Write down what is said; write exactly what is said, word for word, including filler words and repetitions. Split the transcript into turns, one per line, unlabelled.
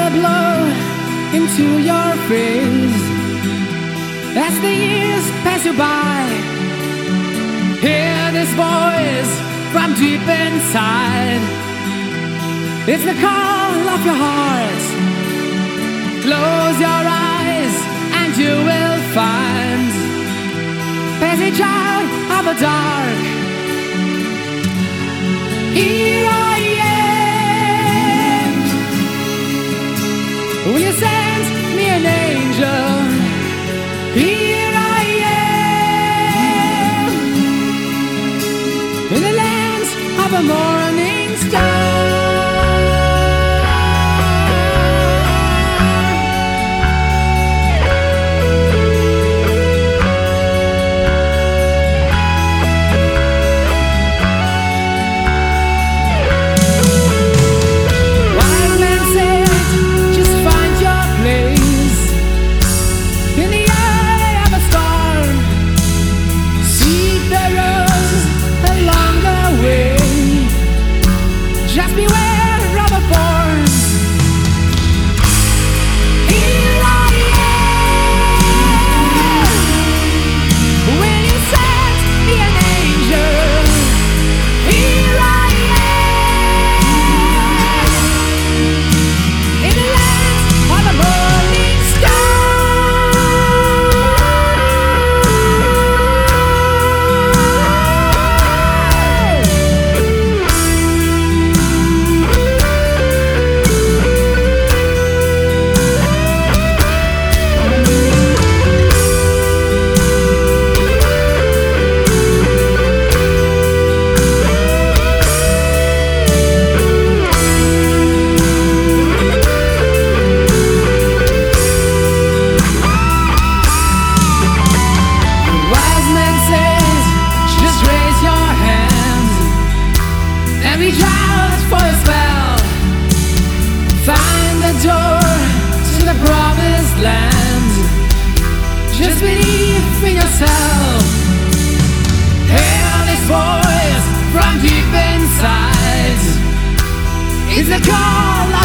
will blow into your face as the years pass you by. Hear this voice from deep inside. It's the call of your heart. Close your eyes and you will find passage out of the dark. Here I am. Will you send me an angel? Here I am, in the land of a morning star. Reach out for a spell. Find the door to the promised land. Just believe in yourself. Hear this voice from deep inside. It's the call